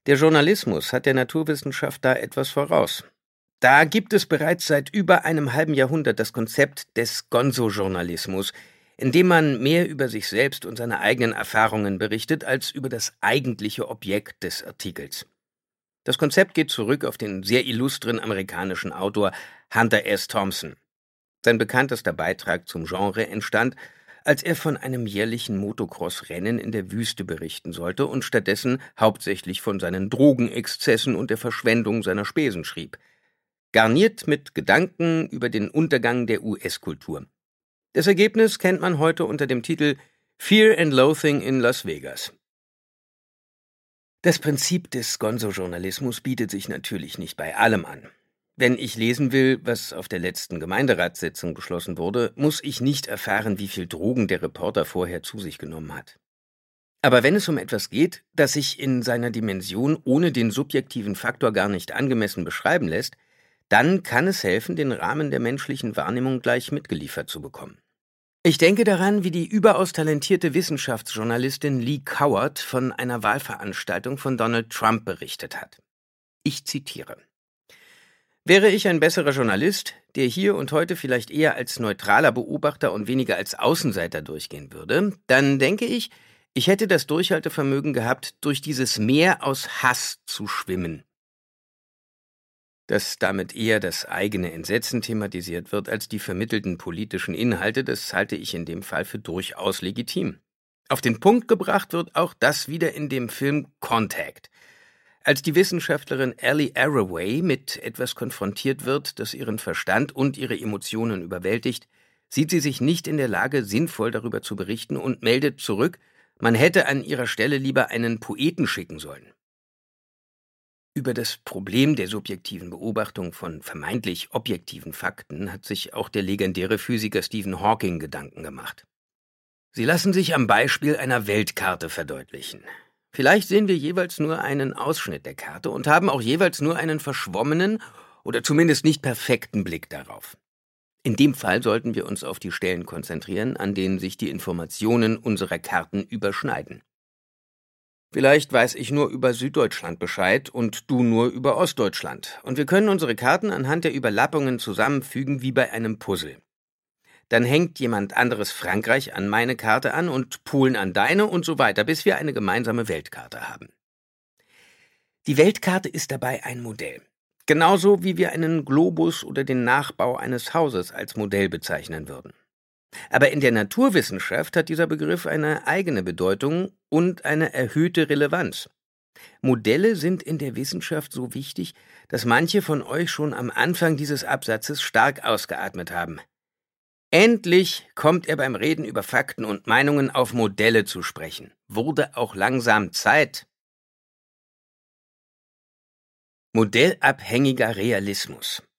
Der Journalismus hat der Naturwissenschaft da etwas voraus. Da gibt es bereits seit über einem halben Jahrhundert das Konzept des Gonzo-Journalismus, in dem man mehr über sich selbst und seine eigenen Erfahrungen berichtet, als über das eigentliche Objekt des Artikels. Das Konzept geht zurück auf den sehr illustren amerikanischen Autor Hunter S. Thompson. Sein bekanntester Beitrag zum Genre entstand, als er von einem jährlichen Motocross-Rennen in der Wüste berichten sollte und stattdessen hauptsächlich von seinen Drogenexzessen und der Verschwendung seiner Spesen schrieb, garniert mit Gedanken über den Untergang der US-Kultur. Das Ergebnis kennt man heute unter dem Titel Fear and Loathing in Las Vegas. Das Prinzip des Gonzo-Journalismus bietet sich natürlich nicht bei allem an. Wenn ich lesen will, was auf der letzten Gemeinderatssitzung beschlossen wurde, muss ich nicht erfahren, wie viel Drogen der Reporter vorher zu sich genommen hat. Aber wenn es um etwas geht, das sich in seiner Dimension ohne den subjektiven Faktor gar nicht angemessen beschreiben lässt, dann kann es helfen, den Rahmen der menschlichen Wahrnehmung gleich mitgeliefert zu bekommen. Ich denke daran, wie die überaus talentierte Wissenschaftsjournalistin Lee Coward von einer Wahlveranstaltung von Donald Trump berichtet hat. Ich zitiere: Wäre ich ein besserer Journalist, der hier und heute vielleicht eher als neutraler Beobachter und weniger als Außenseiter durchgehen würde, dann denke ich, ich hätte das Durchhaltevermögen gehabt, durch dieses Meer aus Hass zu schwimmen. Dass damit eher das eigene Entsetzen thematisiert wird als die vermittelten politischen Inhalte, das halte ich in dem Fall für durchaus legitim. Auf den Punkt gebracht wird auch das wieder in dem Film Contact. Als die Wissenschaftlerin Allie Arroway mit etwas konfrontiert wird, das ihren Verstand und ihre Emotionen überwältigt, sieht sie sich nicht in der Lage, sinnvoll darüber zu berichten und meldet zurück, man hätte an ihrer Stelle lieber einen Poeten schicken sollen. Über das Problem der subjektiven Beobachtung von vermeintlich objektiven Fakten hat sich auch der legendäre Physiker Stephen Hawking Gedanken gemacht. Sie lassen sich am Beispiel einer Weltkarte verdeutlichen. Vielleicht sehen wir jeweils nur einen Ausschnitt der Karte und haben auch jeweils nur einen verschwommenen oder zumindest nicht perfekten Blick darauf. In dem Fall sollten wir uns auf die Stellen konzentrieren, an denen sich die Informationen unserer Karten überschneiden. Vielleicht weiß ich nur über Süddeutschland Bescheid und du nur über Ostdeutschland. Und wir können unsere Karten anhand der Überlappungen zusammenfügen wie bei einem Puzzle. Dann hängt jemand anderes Frankreich an meine Karte an und Polen an deine und so weiter, bis wir eine gemeinsame Weltkarte haben. Die Weltkarte ist dabei ein Modell. Genauso wie wir einen Globus oder den Nachbau eines Hauses als Modell bezeichnen würden. Aber in der Naturwissenschaft hat dieser Begriff eine eigene Bedeutung und eine erhöhte Relevanz. Modelle sind in der Wissenschaft so wichtig, dass manche von euch schon am Anfang dieses Absatzes stark ausgeatmet haben. Endlich kommt er beim Reden über Fakten und Meinungen auf Modelle zu sprechen. Wurde auch langsam Zeit. Modellabhängiger Realismus.